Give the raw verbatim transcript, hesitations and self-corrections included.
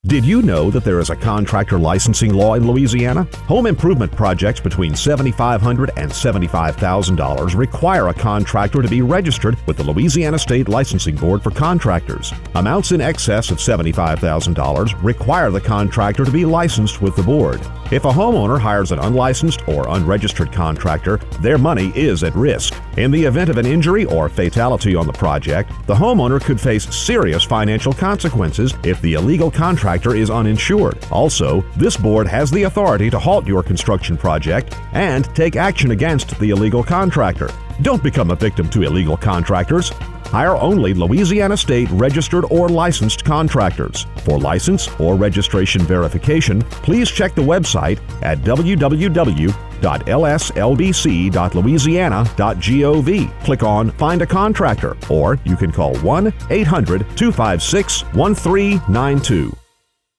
Did you know that there is a contractor licensing law in Louisiana? Home improvement projects between seven thousand five hundred dollars and seventy-five thousand dollars require a contractor to be registered with the Louisiana State Licensing Board for Contractors. Amounts in excess of seventy-five thousand dollars require the contractor to be licensed with the board. If a homeowner hires an unlicensed or unregistered contractor, their money is at risk. In the event of an injury or fatality on the project, the homeowner could face serious financial consequences if the illegal contractor is uninsured. Also, this board has the authority to halt your construction project and take action against the illegal contractor. Don't become a victim to illegal contractors. Hire only Louisiana State registered or licensed contractors. For license or registration verification, please check the website at w w w dot l s l b c dot louisiana dot gov. Click on Find a Contractor, or you can call one eight hundred two five six one three nine two.